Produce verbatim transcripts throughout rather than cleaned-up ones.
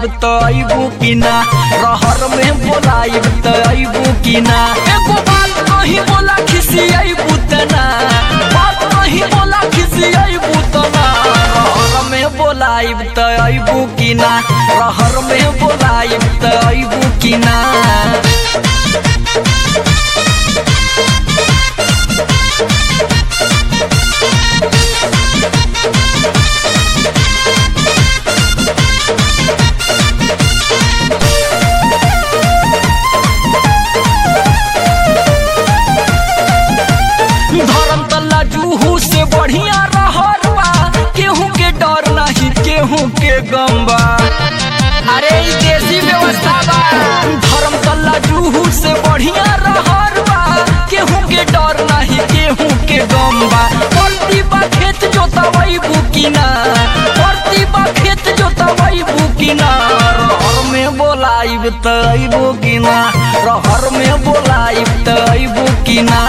बोलाइब त अइबू की ना, रहर में बोलाइब त अइबू की ना। एगो बात कहीं बोला खिसी अइबू त ना, बात कहीं बोला खिसी अइबू त ना। रहर में बोलाइब त अइबू की ना, रहर में बोलाइब त अइबू की ना। धर्मतला जूहू से बढ़िया रहर बा, केहू के डर नहीं केहू के गम बा। अरे ई देसी व्यवस्था बा। धर्मतला जूहू से बढ़िया रहर बा, केहू के डर नहीं केहू के गम बा। परती बा खेत जोतवइबू की ना, परती बा खेत जोतवइबू की ना। रहर में बोलाइब त अइबू की ना, रहर में बोलाइब त अइबू की ना।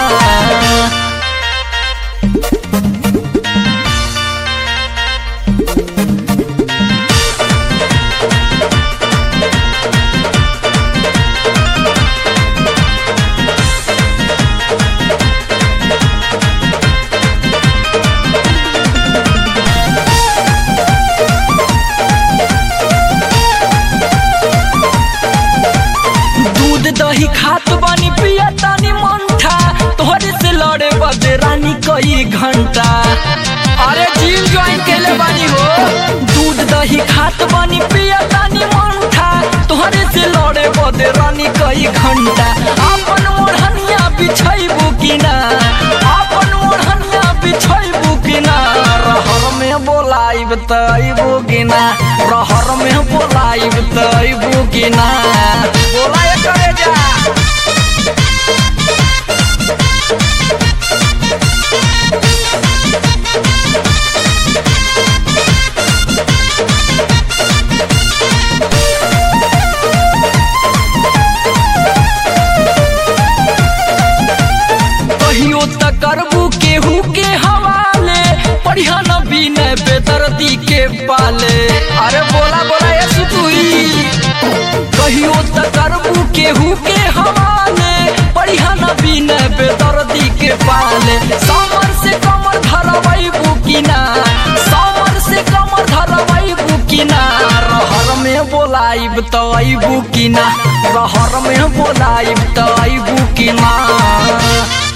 दूध दही खात बानी पिया तानी मंठा, तोहरे से लड़े बदे रानी कई घंटा। अरे जिम ज्वाइन केले बानी हो। दूध दही खात बानी पिया तानी मंठा, तोहरे से लड़े बदे रानी कई घंटा। आपन ओढ़निया बिछाइबू की ना, आपन ओढ़निया बिछाइबू की ना। रहर में बोलाइब त अइबू की ना, रहर में बोलाइब त अइबू की ना। बोलाए करे जा। कहियो त करबू केहू के हवाले, बढ़िया न बीने बेदर्दी के पाले। अरे बोला बोला ये सुतुई। कहियो त करबू केहू के हवाले, बढ़िया न बीने बेदर्दी के पाले। सामर से कमर धरवइबू की ना, सामर से कमर धरवइबू की ना। रहर में बोलाइब त अइबू की ना, रहर में बोलाइब त अइबू की ना।